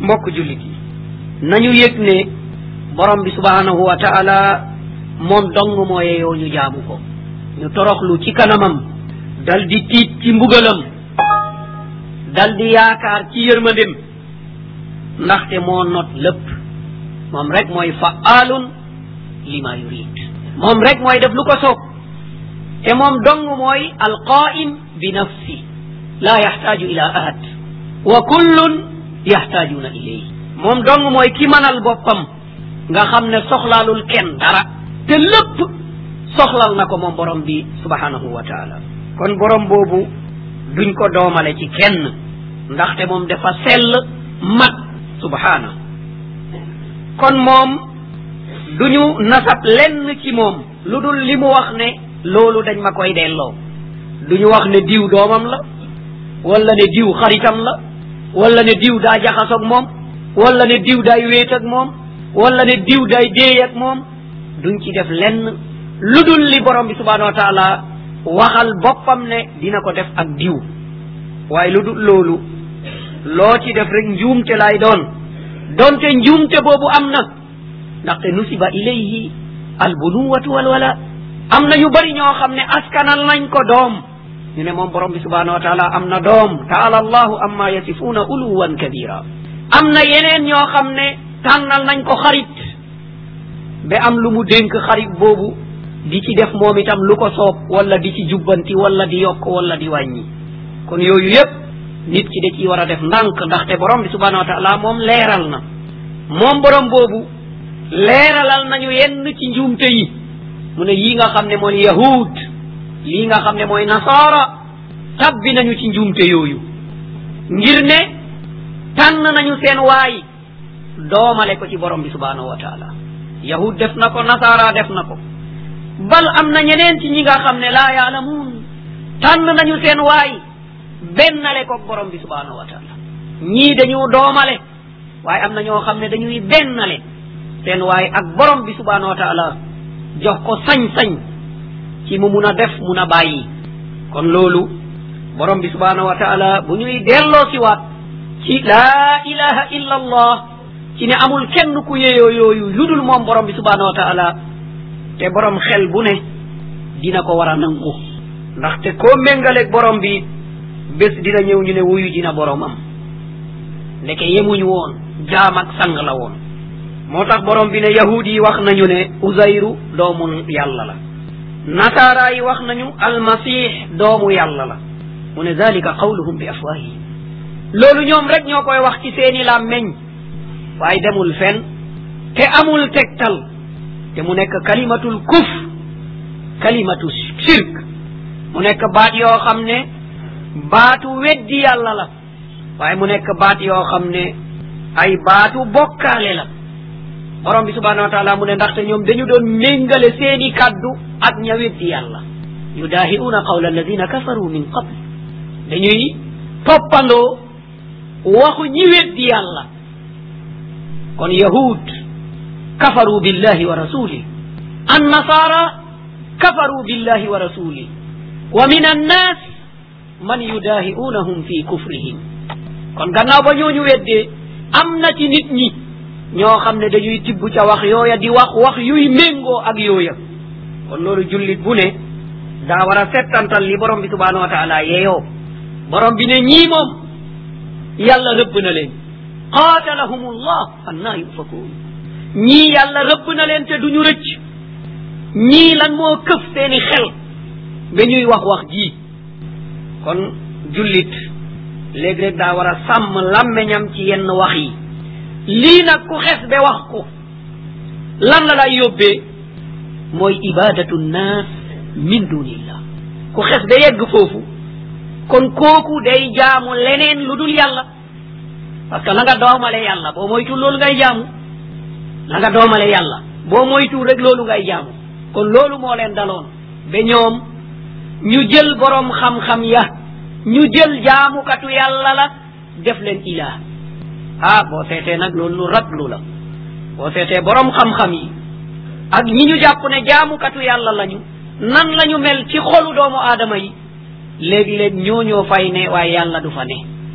mbokk jullit yi nañu yëg ne borom bi subhanahu wa taala moom dong moo yeyoo ñu jaamu ko ñu toroxlu ci kanamam dal di tiit ci mbugalam dal di yaakaar ci yërmandem ndaxte moo not lépp moom rek mooy fa'aalun lima yurid moom rek mooy def lu ko soob te moom dong mooy alqaa'im bi nafsi la yaxtaaju ila ahad wa kullun yaxtaajuuna ilayhi moom dong mooy ki manal boppam nga xam ne soxlaalul kenn dara te lépp soxlal na ko moom borom bi subhanahu wa taala kon borom boobu duñ ko doomale ci kenn ndaxte moom dafa sell mat subhana kon moom duñu nasab lenn ci moom lu dul li mu wax ne loolu dañ ma koy delloo duñu wax ne diw doomam la wala ne diw xaritam la wala ne diw daa jaxasoog moom wala ne diw day wéet ak moom wala ne diw day déey ak moom duñ ci def lenn lu dul li borom bi subhanahu wa taala waxal boppam ne dina ko def ak diw waaye lu dul loolu loo ci def rek njuumte lay doon donte njuumte boobu am na ndaxte nusiba ilayhi albunuwatu walwala am na ñu bari ñoo xam ne askanal nañ ko doom ñu ne moom borom bi subhanahu wa taala am na doom taala allahu amma yasifuuna uluwan kabira am na yeneen ñoo xam ne tànnal nañ ko xarit ba am lu mu dénk xarit boobu di ci def moom itam lu ko soob wala di ci jubbanti wala di yokk wala di wàññi kon yooyu yépp nit ki da ciy war a def ndànk ndaxte borom bi subhanahu wa taala moom leeral na moom borom boobu leeralal nañu yenn ci njuumte yi mu ne yii nga xam ne mooy yahud lii nga xam ne mooy nasaara tabbi nañu ci njuumte yooyu ngir ne tànn nañu seen waay doomale ko ci borom bi subhanahu wa taala yahud def na ko nasaara def na ko bal am na ñeneen ci ñi nga xam ne laa yaalamuun tànn nañu seen waay bennale ko borom bi subhanahu wa taala ñii dañu doomale waaye am na ñoo xam ne dañuy bennale seen waay ak borom bi subhanahu wa taala jox ko sañ-sañ ci mu mun a def mun a bàyyi kon loolu borom bi subhanahu wa taala bu ñuy delloo si waat ci laa ilaha illa allah ci ne amul kenn ku yeyoo yooyu lu dul moom borom bi subhanahu wa taala te borom xel bu ne dina ko war a nangu ndaxte koo méngaleeg borom bi bés dina ñëw ñu ne wuyu dina boromam ndeke yemuñu woon jaam ak sang la woon moo tax borom bi ne yahud yi wax nañu ne uzayru doomu yàlla la nasaara yi wax nañu almasih doomu yàlla la mu ne zalika qawluhum bi afwahihim loolu ñoom rek ñoo koy wax ci seeni làmmeñ waaye demul fen te amul tegtal te mu nekk kalimatul kufr kalimatu shirk mu nekk baat yoo xam ne baatu weddi yàlla la waaye mu nekk baat yoo xam ne ay baatu bokkaale la borom bi subhanahu wa taala mu ne ndaxte ñoom dañu doon méngale seeni kaddu ak ña weddi yàlla yudaahiruuna qawla alladina kafaru min qabl dañuy toppandoo waxu ñi weddi yàlla kon yahud kafaru billahi wa rasuli annasara kafaru billahi wa rasuli wa min annas man yudaahiruunahum fi kufrihim kon gannaaw ba ñooñu weddee am na ci nit ñi ñoo xam ne dañuy tibb ca wax yooya di wax yuy méngoo ak yooya kon loolu jullit bu ne daa war a settantal li borom bi subhanahu wa taala yeeyoo borom bi ne ñii moom yàlla rëbb na leen qaatalahumullah annaa yufakuun ñii yàlla rëbb na leen te duñu rëcc ñii lan moo këf seeni xel ba ñuy wax ji kon jullit léeg-léeg daa war a sàmm làmmeñam ci yenn wax yi lii nag ku xes ba wax ko lan la lay yóbbee mooy ibadatu nnaas min dunillah ku xes ba yegg foofu kon kooku day jaamu leneen lu dul yàlla parce que la nga doomale yàlla boo moytu loolu ngay jaamu la nga doomale yàlla boo moytu rek loolu ngay jaamu kon loolu moo leen daloon ba ñoom ñu jël borom xam-xam ya ñu jël jaamukatu yàlla la def leen ilaah boo seetee nag loolu lu raglu la boo seetee borom xam-xam yi ak ñi ñu jàpp ne jaamukatu yàlla lañu nan lañu mel ci xolu doomu aadama yi léegi-léeg ñoo fay ne waaye yàlla du fa ne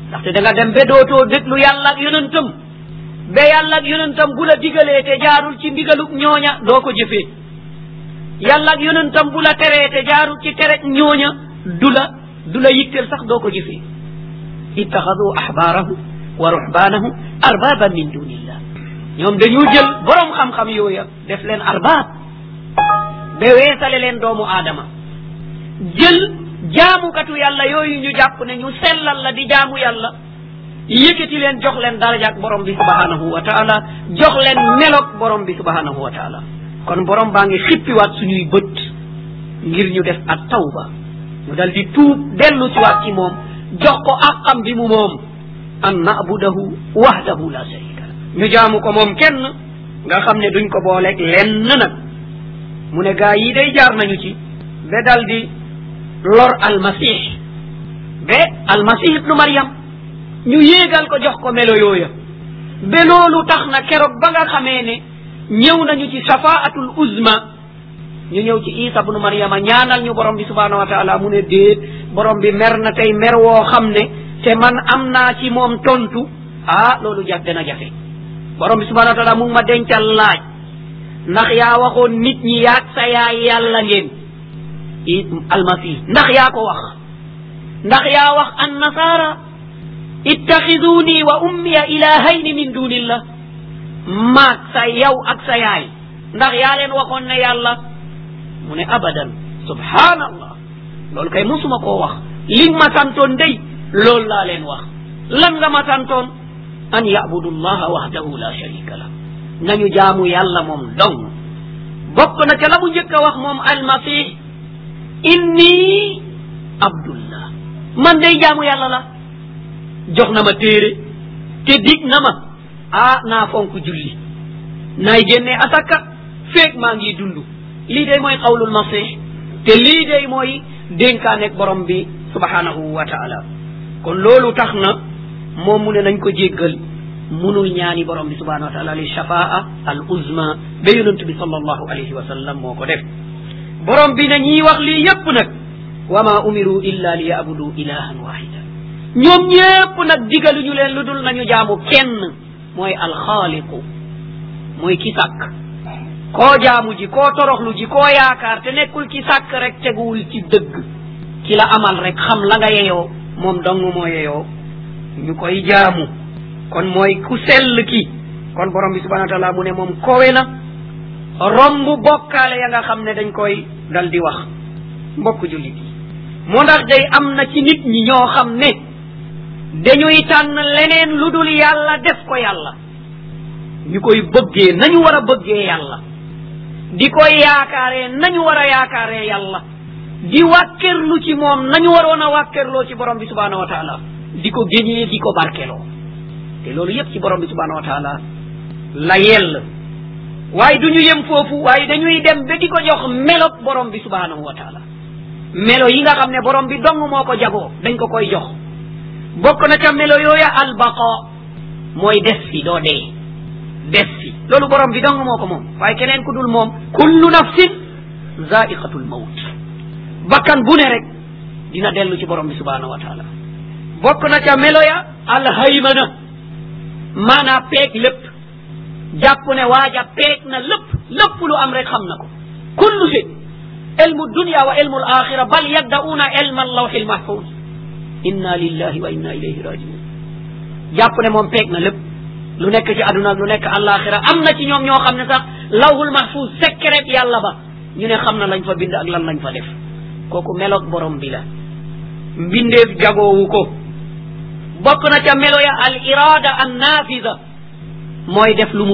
ndaxte da nga dem ba dootoo déglu yàlla ak yonentam ba yàlla ak yonentam bu la digalee te jaarul ci ndigaluk ñooña doo ko jëfee yàlla ak yonentam bu la teree te jaarul ci terek ñooña du la yitteel sax doo ko jëfee ittaxadu ahbaarahu wa ruhbaanahu arbaaban min dunillah ñoom dañu jël borom xam-xam yooya def leen arbaab ba weesale leen doomu aadama jël jaamukatu yàlla yooyu ñu jàpp ne ñu sellal la di jaamu yàlla yëkkati leen jox leen darajaak borom bi subhanahu wa taala jox leen melok borom bi subhanahu wa taala kon borom baa ngi xippiwaat suñuy bët ngir ñu def at tawba ñu dal di tuub dellu siwaat ci moom jox ko àqam bi mu moom an na'budahu wahdahu la sharika ñu jaamu ko moom kenn nga xam ne duñ ko booleeg lenn nag mu ne gaa yi day jaar nañu ci ba dal di lor almasih ba almasih ibnu maryam ñu yéegal ko jox ko melo yooya ba loolu tax na keroog ba nga xamee ne ñëw nañu ci shafaatul uzma ñu ñëw ci isa ibnu maryama ñaanal ñu borom bi subhanahu wa taala mu ne déet borom bi mer na tey mer woo xam ne te man am naa ci moom tontu loolu dana jafe borom bi subhanahu wa taala mu ngi ma dencal laaj ndax yaa waxoon nit ñi yaag sa yaay yàlla ngeen almasih ndax yaa ko wax ndax yaa wax an nasara ittaxiduni wa ummiya ilahayni min dunillah maag sa yow ak sa yaay ndax yaa leen waxoon ne yàlla mu ne abadan subhanallah loolu kay musuma koo wax li ma santoon day loolu laa leen wax lan nga ma santoon an yabudu llaha wahdahu la sharika la nañu jaamu yàlla moom dong bokk na ca la mu njëkk a wax moom almasih inni abdullah man day jaamu yàlla la jox na ma téere te dig na ma naa fonk julli naay génnee asaka feeg maa ngi dund lii day mooy qawlul masih te lii day mooy dénkaaneeg borom bi subhanahu wa taala kon loolu tax na moom mu ne nañ ko jéggal munul ñaani borom bi subhanahu wa taala li shafaa al uzma ba yonent bi sallallahu alayhi wa sallam moo ko def borom bi ne ñii wax lii yépp nag wa ma umiru illa li yabudu ilahan wahida ñoom ñépp nag digaluñu leen lu dul nañu jaamu kenn mooy alxaaliqu mooy ki sàkk koo jaamu ji koo toroxlu ji koo yaakaar te nekkul ki sàkk rek teguwul ci dëgg ki la amal rek xam la nga yeyoo moom dong moo yeyoo ñu koy jaamu kon mooy ku sell ki kon borom bi subhanahu wa taala mu ne moom kowe na romb bokkaale ya nga xam ne dañ koy dal di wax mbokk jullit yi moo ndax day am na ci nit ñi ñoo xam ne dañuy tànn leneen lu dul yàlla def ko yàlla ñu koy bëggee nañu war a bëggee yàlla di koy yaakaaree nañu war a yaakaaree yàlla di wàkkerlu ci moom nañu waroon a wàkkerloo ci borom bi subhanahu wa taala di ko géñee di ko barkeloo te loolu yépp ci borom bi subhanahu wa taala la yell waaye du ñu yem foofu waaye dañuy dem ba di ko jox melok borom bi subhanahu wa taala melo yi nga xam ne borom bi dong moo ko jagoo dañ ko koy jox bokk na ca melo yooya albaqa mooy des fi doo dee des fi loolu borom bi dong moo ko moom waaye keneen ku dul moom kullu nafsin zaiqatul mawt bakkan bu ne rek dina dellu ci borom bi subhanahu wa taala bokk na ca melo ya alhaymana maanaa peeg lépp jàpp ne waaja peeg na lépp lu am rek xam na ko kullu shay ilmu dunya wa ilmu al-axira bal yabda'una ilma al-lawhi al-mahfuz inna lillahi wa inna ilayhi rajiun jàpp ne moom peeg na lépp lu nekk ci àdduna lu nekk àllaaxira am na ci ñoom ñoo xam ne sax lawhul mahfuz secret yàlla ba ñu ne xam na lañ fa bind ak lan lañ fa def kooku meloog borom bi la mbindeef jagoowu ko bokk na ca melo ya al irada an nafiza mooy def lu mu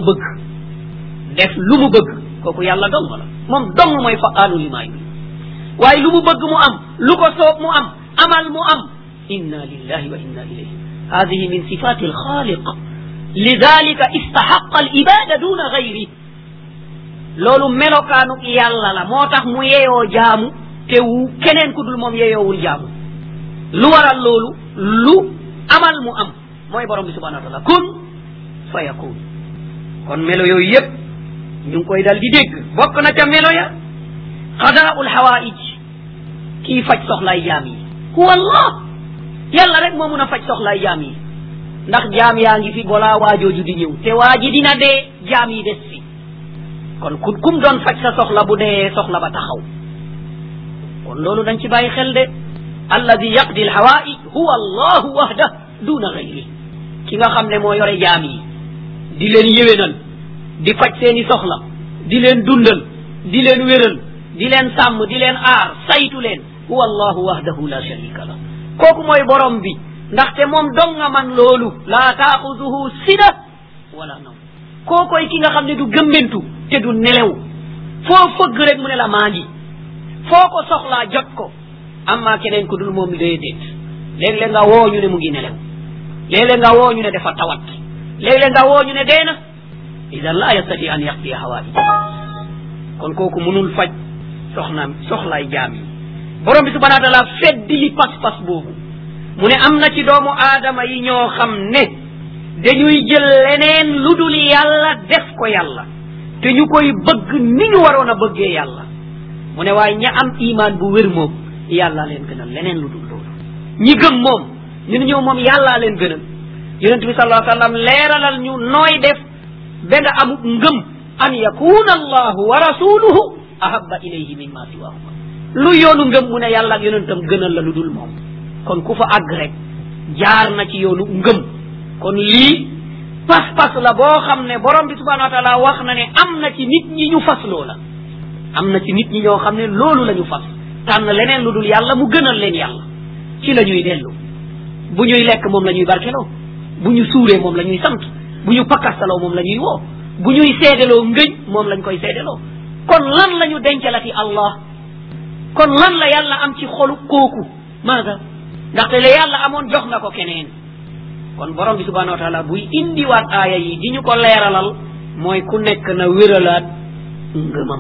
bëgg kooku yàlla dong la moom dong mooy fa'aalu limaa yurid waaye lu mu bëgg mu am lu ko soob mu am amal mu am inna lillahi wa inna ilayhi hadihi min sifati alxaaliq lidalika istahaqa al ibada duna gayri loolu melokaanu yàlla la moo tax mu yeyoo jaamu te wu keneen ku dul moom yeyoowul jaamu lu waral loolu lu amal mu am mooy borom bi subhanahu wa taala kun fa yakun kon melo yooyu yëpp ñu ngi koy dal di dégg bokk na ca melo ya qadaa'ul hawaa'ij kii faj soxlaay jaam yi huwa allah yàlla rek moo mun a faj soxlaay jaam yi ndax jaam yaa ngi fi balaa waajooju di ñëw te waa ji dina dee jaam yi des fi kon kum doon faj sa soxla bu dee soxla ba taxaw kon loolu dañ ci bàyyi xel de alladi yaqdi alhawaij huwa allahu wahda duna gayri ki nga xam ne moo yore jaam yi di leen yéwénal di faj seeni soxla di leen dundal di leen wéral di leen sàmm di leen aar saytu leen huwa allahu wahdahu la sharika la kooku mooy borom bi ndaxte moom dong nga man loolu laa taaxuduhu sida wala naw kookoy ki nga xam ne du gëmmentu te du nelew foo fëgg rek mu ne la maa ngi foo ko soxlaa jot ko amma keneen ko dul moom déedéet léeg-léeg nga woo ñu ne mu ngi nelew léeg-léeg nga woo ñu ne dafa tawat léeg-léeg nga woo ñu ne dee na idan la yastati an yaqdiya hawaij kon kooku mënul faj soxlaay jaam yi borom bi subhanahu wa taala feddi li pas-pas boobu mu ne am na ci doomu aadama yi ñoo xam ne dañuy jël leneen lu dul yàlla def ko yàlla te ñu koy bëgg ni ñu waroon a bëggee yàlla mu ne waaye ña am imaan bu wér moom yàlla leen gënal leneen lu dul loolu ñi gëm moom ñu ne ñëw moom yàllaa leen gënal yonent bi sallallahu alayhi wa sallam leeralal ñu nooy def ba nga amuk ngëm an yakuna allahu wa rasuluhu ahabba ilayhi mimma siwahuma lu yoonu ngëm mu ne yàlla ak yonentam gënal la lu dul moom kon ku fa àgg rek jaar na ci yoonu ngëm kon lii pas-pas la boo xam ne borom bi subhanahu wa taala wax na ne am na ci nit ñi ñu fas loola am na ci nit ñi ñoo xam ne loolu la ñu fas tànn leneen lu dul yàlla mu gënal leen yàlla ci la ñuy dellu bu ñuy lekk moom la ñuy barkeloo bu ñu suuree moom la ñuy sant bu ñu pakkastaloo moom la ñuy woo bu ñuy seedeloo ngëñ moom lañ koy seedeloo kon lan la ñu dencalati allah kon lan la yàlla am ci xolu kooku maaga ndaxte la yàlla amoon jox na ko keneen kon borom bi subhanahu wa taala buy indiwaat aaya yi di ñu ko leeralal mooy ku nekk na wéralaat ngëmam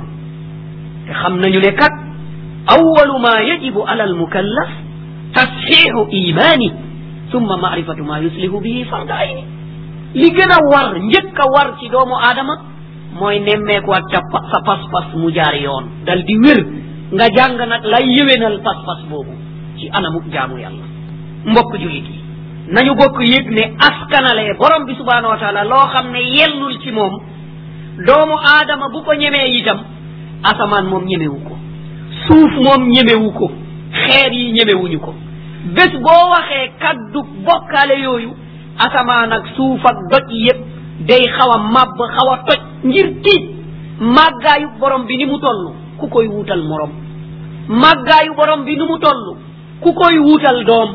te xam nañu ne kat awalu ma yajibu ala al mukallaf tasxiixu imaani summa maarifatu ma yuslihu bihi farda ayni li gën a war njëkk a war ci doomu aadama mooy nemmeekuwaat sa pas-pas mu jaar yoon dal di wér nga jàng nag lay yéwénal pas-pas boobu ci anamuk jaamu yàlla mbokk jullit yi nañu bokk yëg ne askanale borom bi subhanahu wa taala loo xam ne yellul ci moom doomu aadama bu ko ñemee itam asamaan moom ñemewu ko suuf moom ñemewu ko xeer yi ñemewuñu ko bés boo waxee kaddu bokkaale yooyu asamaan ak suuf ak doj yépp day xaw a màbb xaw a toj ngir tiit màggaayu borom bi ni mu toll ku koy wuutal morom màggaayu borom bi ni mu toll ku koy wuutal doom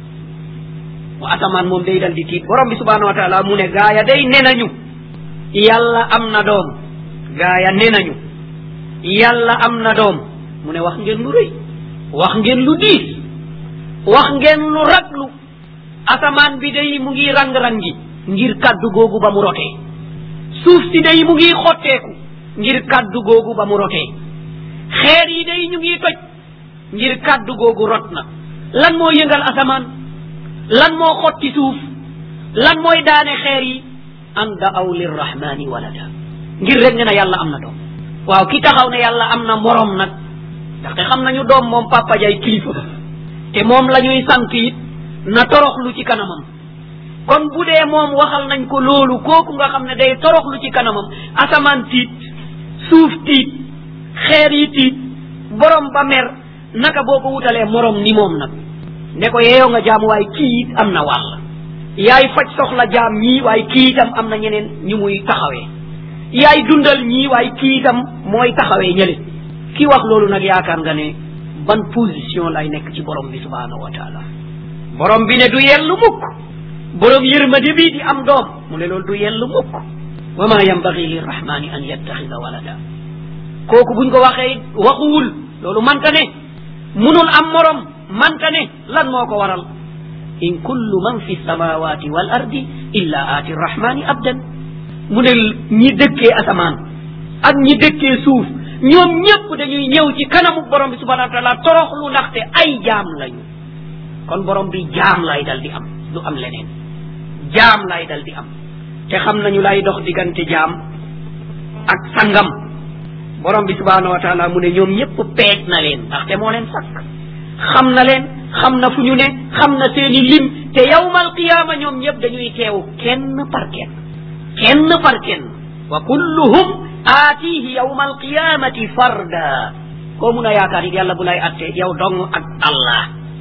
wa asamaan moom day dal di tiit borom bi subhanahu wa taala mu ne gaaya day ne nañu yàlla am na doom gaaya ne nañu yàlla am na doom mu ne wax ngeen lu rëy wax ngeen lu diis wax ngeen lu raglu asamaan bi day mu ngi rang-rangi ngir kaddu googu ba mu rotee suuf si day mu ngi xotteeku ngir kaddu googu ba mu rotee xeer yi day ñu ngi toj ngir kaddu googu rot na lan moo yëngal asamaan lan moo xotti suuf lan mooy daane xeer yi an da'aw lirrahmani walada ngir rek ne na yàlla am na doom waaw ki taxaw ne yàlla am na morom nag ndaxte xam nañu doom moom papa jay kilifa te moom la ñuy sant it na toroxlu ci kanamam kon bu dee moom waxal nañ ko loolu kooku nga xam ne day toroxlu ci kanamam asamaan tiit suuf tiit xeer yi tiit borom ba mer naka boo ko wutalee morom ni moom nag ne ko yeeyoo nga jaam waaye kii it am na wàll yaay faj soxla jaam ñii waaye kii itam am na ñeneen ñu muy taxawee yaay dundal ñii waaye kii itam mooy taxawee ñële ki wax loolu nag yaakaar nga ne ban position lay nekk ci borom bi subhanahu wa taala borom bi ne du yellu mukk borom yërmande bi di am doom mu ne loolu du yellu mukk wa ma yanbaghi lirrahmani an yattaxida walada kooku buñ ko waxee waxuwul loolu manta ne munul am morom manta ne lan moo ko waral in kullu man fi samawati wal ardi illa aati rrahmani abdan mu ne ñi dëkkee asamaan ak ñi dëkkee suuf ñoom ñëpp dañuy ñëw ci kanamu borom bi subhanahu wa taala toroxlu ndaxte ay jaam lañu kon borom bi jaam lay dal di am du am leneen jaam lay dal di am te xam nañu lay dox diggante jaam ak sangam borom bi subhanahu wa taala mu ne ñoom ñëpp peeg na leen ndaxte moo leen sakk xam na leen xam na fu ñu ne xam na seeni lim te yawmal qiyaama ñoom ñëpp dañuy teew kenn par kenn wa kulluhum aatihi yawmal qiyaamati farda koo mun a yaakaar it yàlla bu lay atte yow dong ak Allah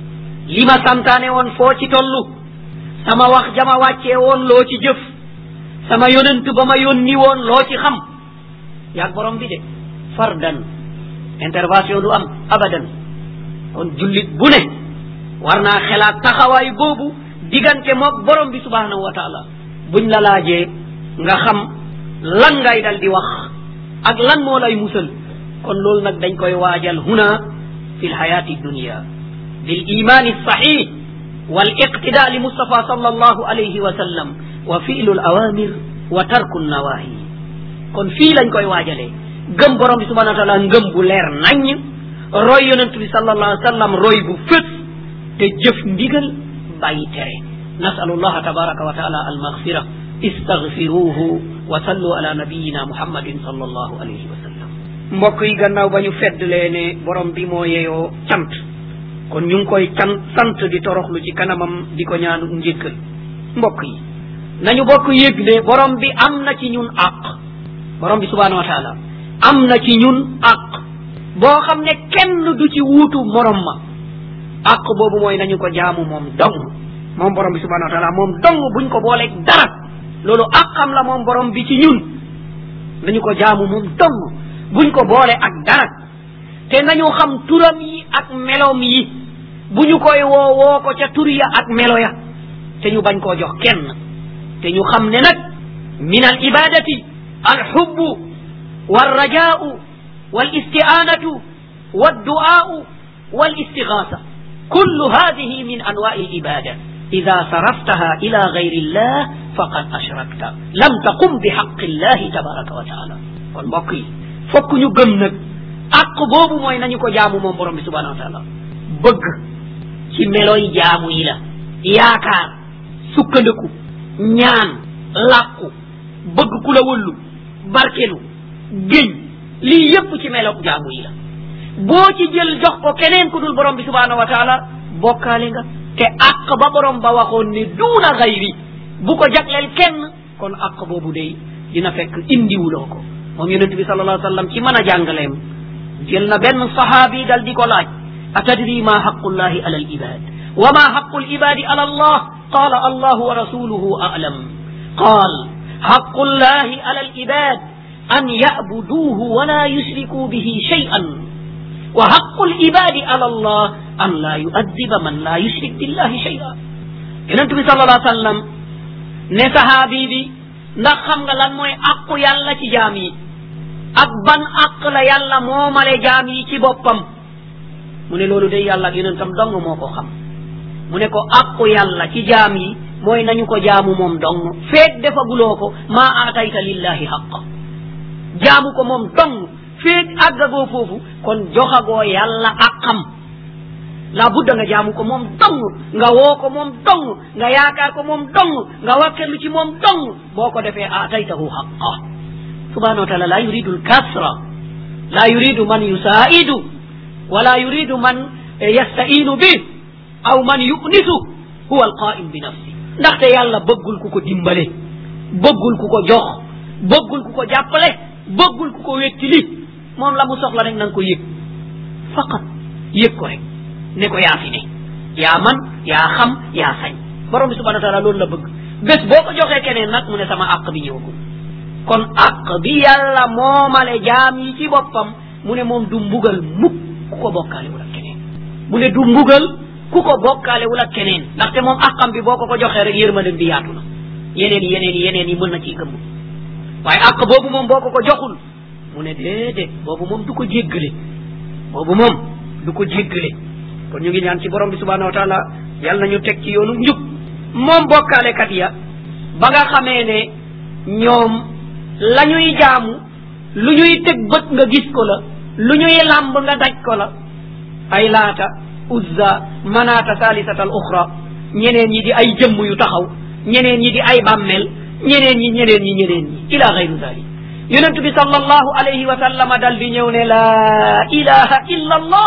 li ma santaane woon foo ci tollu sama wax jama wàccee woon loo ci jëf sama yonent ba ma yónni woon loo ci xam yaag borom bi de fardan intervention du am abadan kon jullit bu ne war naa xelaat taxawaay boobu diggante moog borom bi subhanahu wa taala buñ la laajee nga xam lan ngay dal di wax ak lan moo lay musal kon loolu nag dañ koy waajal huna fi lxayati dunia bil imani sahih wal iqtida li mustafa sallallahu alayhi wa sallam wa fi'lu al awamir wa tarku an nawahi kon fii lañ koy waajalee gëm borom bi subhanahu wa taala ngëm bu leer naññ roy yonent bi sallallahu alayhi wa sallam roy bu fës te jëf ndigal bàyyi tere nasalullaha tabaraka wa taala al maghfira istaghfiruhu wa sallu ala nabiyina muhammadin sallallahu alayhi wa sallam mbokk yi gannaaw ba ñu feddlee ne borom bi moo yeyoo cant kon ñu ngi koy sant di toroxlu ci kanamam di ko ñaanu njéggal mbokk yi nañu bokk yëg ne borom bi am na ci ñun àq borom bi subhanahu wa taala am na ci ñun àq boo xam ne kenn du ci wuutu morom ma àq boobu mooy nañu ko jaamu moom dong moom borom bi subhanahu wa taala moom dong buñ ko booleeg dara loolu àqam la moom borom bi ci ñun nañu ko jaamu moom dong buñ ko boole ak dara te nañu xam turam yi ak meloom yi bu ñu koy woo ko ca tur ya ak melo ya te ñu bañ koo jox kenn te ñu xam ne nag min al ibadati al hubbu wal rajaa'u wal isti'anatu wad du'aa'u wal istighaasa kullu hadhihi min anwa'i al ibada ida saraftaha ila ghayri llah faqad ashrakta lam taqum bi haqqi llahi tabaraka wa taala kon mbokk yi fokk ñu gëm nag àq boobu mooy nañu ko jaamu moom borom bi subhanahu wa taala bëgg ci meloy jaamu yi la yaakaar sukkandiku ñaan làqu bëgg ku la wëllu barkelu géñ lii yépp ci meloog jaamu yi la boo ci jël jox ko keneen ku dul borom bi subhanahu wa taala bokkaale nga te àq ba borom ba waxoon ne duuna xayri bu ko jagleel kenn kon àq boobu day dina fekk indiwuloo ko moom yonent bi sallallahu alayhi wa sallam ci mën a jàngaleem jël na benn sahaabi dal di ko laaj atadri ma haqqullahi ala al ibad wa ma haqqu al ibadi ala allah qala allahu wa rasuluhu a'lam qal haqqullahi ala al ibad an ya'buduhu wa la yushriku bihi shay'an wa haqqu al ibadi ala allah an la yu'adhiba man la yushrik billahi shay'an yonent bi sallallahu alayhi wa sallam ne sahaabi bi ndax xam nga lan mooy àqu yàlla ci jaam yi ak ban àq la yàlla moomale jaam yi ci boppam mu ne loolu day yàlla ak yonentam dong moo ko xam mu ne ko àqu yàlla ci jaam yi mooy nañu ko jaamu moom dong feeg defaguloo ko maa aatayta lillahi xaqa jaamu ko moom dong feeg àggagoo foofu kon joxagoo yàlla àqam la budda nga jaamu ko moom dong nga woo ko moom dong nga yaakaar ko moom dong nga wakkerlu ci moom dong boo ko defee aataytahu xaqa subhanahu wa taala la yuridu alkasra la yuridu man yusaidu wala yuridu man yastainu bih aw man yunisu huwa alqaim bi nafsi ndaxte yàlla bëggul ku ko dimbale bëggul ku ko jox bëggul ku ko jàppale bëggul ku ko wettili moom la mu soxla rek na nga ko yëg faqat yëg ko rek ne ko yaa fi ne yaa man yaa xam yaa sañ borom bi subhanahu wa taala loolu la bëgg bés boo ko joxee keneen nag mu ne sama àq bi ñëwagul kon àq bi yàlla moomale jaam yi ci boppam mu ne moom du mbugal mukk ku ko bokkaale wala keneen mu ne du mbugal ku ko bokkaale wala keneen ndaxte moom àqam bi boo ko joxee rek yërmandem bi yaatu na yeneen yi mën na ciy gëmm waaye àq boobu moom boo ko joxul mu ne déedéet boobu moom du ko jéggale boobu moom du ko jéggale kon ñu ngi ñaan ci borom bi subhanahu wa taala yàlla nañu teg ci yoonu njub moom bokkaalekat ya ba nga xamee ne ñoom la ñuy jaamu lu ñuy teg bët nga gis ko la lu ñuy làmb nga daj ko la ay laata uzza manaata salisata al uxra ñeneen ñi di ay jëmm yu taxaw ñeneen ñi di ay bàmmeel ñeneen ñi ila gayru dalik yonent bi sallallahu alayhi wa sallam dal di ñëw ne la ilaha illa allah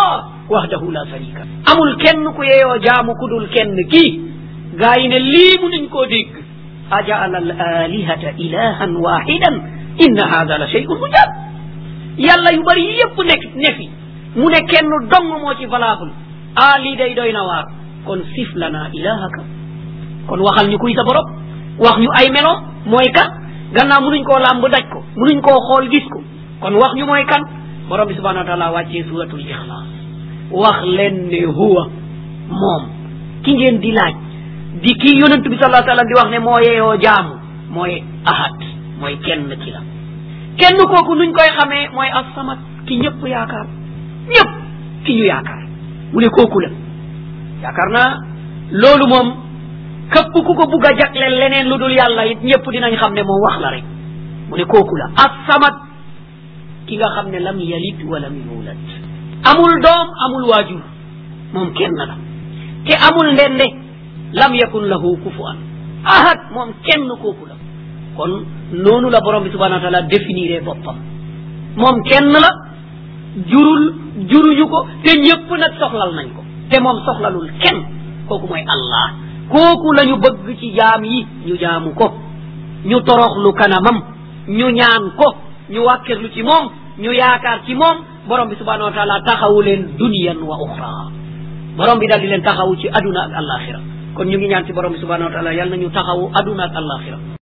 wahdahu la sharika amul kenn ku yeeyoo jaamu kudul kenn kii gaa yi ne lii mu nuñ koo dégg ajaala al alihata ilahan wahidan inna hada la shay'un mujab yàlla yu bari yépp ne fi mu ne kenn dong moo ci valable lii day doy na waar kon sif lana ilahaka kon waxal ñu kuy sa borom wax ñu ay melo mooy kan gannaaw munuñ koo làmb daj ko munuñ koo xool gis ko kon wax ñu mooy kan borom bi subhanahu wa taala wàccee suratul ixlaas wax leen ne huwa moom ki ngeen di laaj di kii yonent bi sallallahu alayhi wa sallam di wax ne moo yeeyoo jaamu mooy ahad mooy kenn ci la kenn kooku nuñ koy xamee mooy as-samad ki ñëpp yaakaar ñëpp ki ñu yaakaar mu ne kooku la yaakaar naa loolu moom képp ku ko bugg a jagleel leneen lu dul yàlla it ñëpp dinañ xam ne moom wax la rek mu ne kooku la as-samad ki nga xam ne lam yalid wa lam yulad amul doom amul waajur moom kenn la te amul ndende lam yakun lahu kufuwan ahad moom kenn kooku la kon noonu la borom bi subhanahu wa taala définiré boppam moom kenn la juruñu ko te ñëpp nag soxlal nañ ko te moom soxlalul kenn kooku mooy allah kooku la ñu bëgg ci jaam yi ñu jaamu ko ñu toroxlu kanamam ñu ñaan ko ñu wàkkirlu ci moom ñu yaakaar ci moom borom bi subhanahu wa taala taxawu leen duniyan wa uxra borom bi daal di leen taxawu ci aduna ak alaxira kon ñu ngi ñaan ci borom bi subhanahu wa taala yàlla nañu taxawu aduna ak alaxira